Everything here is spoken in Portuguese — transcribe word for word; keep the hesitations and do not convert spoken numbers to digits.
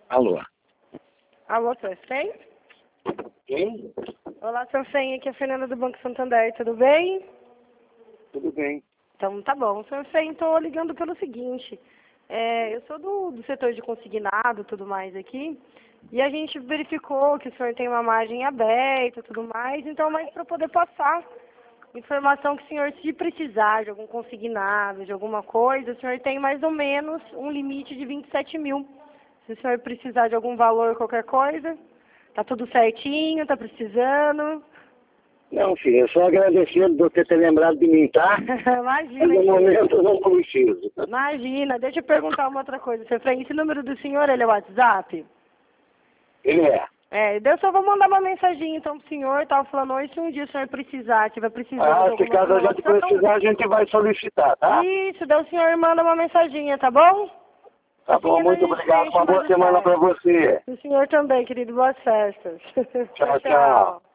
Alô? Alô, seu Efraim? Quem? Olá, seu Efraim, aqui é a Fernanda do Banco Santander, tudo bem? Tudo bem. Então, tá bom. Seu Efraim, estou ligando pelo seguinte, é, eu sou do, do setor de consignado e tudo mais aqui, e a gente verificou que o senhor tem uma margem aberta e tudo mais, então, mas para poder passar informação que o senhor, se precisar de algum consignado, de alguma coisa, o senhor tem mais ou menos um limite de vinte e sete mil. Se o senhor precisar de algum valor, qualquer coisa, tá tudo certinho, tá precisando. Não, filho, eu só agradecendo por você ter lembrado de mim, tá? Imagina. Mas no que- momento eu não preciso. Imagina, deixa eu perguntar uma outra coisa. Seu Efraim, esse número do senhor, ele é o WhatsApp? Ele é. É, eu só vou mandar uma mensagem então pro senhor, tava falando hoje, se um dia o senhor precisar, tiver precisando Ah, de se alguma caso a gente informação. precisar, a gente vai solicitar, tá? Isso, daí o senhor manda uma mensaginha, tá bom? Tá Assim bom, a muito gente obrigado. deixa Uma boa mais semana certo. pra você. O senhor também, querido. Boas festas. Tchau, tchau.